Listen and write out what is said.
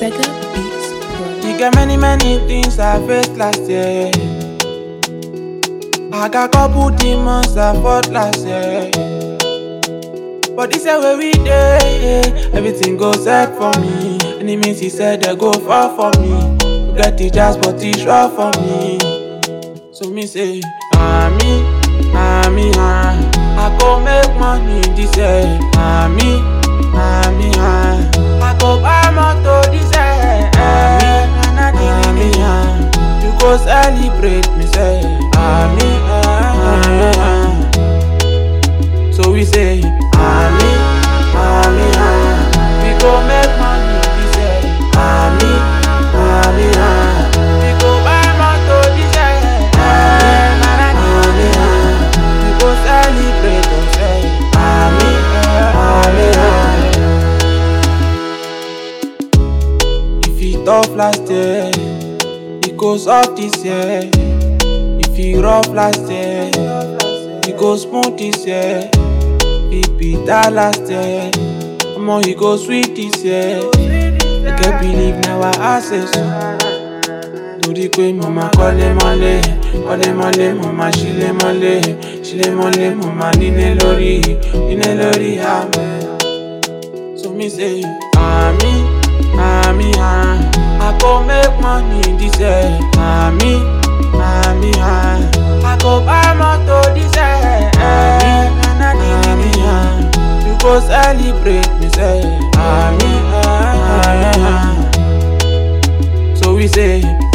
Sega Beats Pro. You get many things I faced last year. I got couple demons I fought last year. But this year where we dey, everything goes set for me. Enemies he said they go far for me. Get the jazz but it's rough for me. So me say, Ami, I go make money this year. Ami, I go buy motor this year. Ami, you go celebrate me say. Ami, so we say, Ami, we go make money this year. Ami, we go buy motor this year. We go celebrate and say, Ami. If it tough last year, it goes up this year. If it rough last year, it goes smooth this year. It bitter last year, he go sweet this year. I can't believe now I access you. Do the way mama kole mole, mama shile mole, mama nine lori, amen. So me say, Ami, I go make money this year. Ami, I go buy motor this year. Ami, you go celebrate me say. Ami, so we say.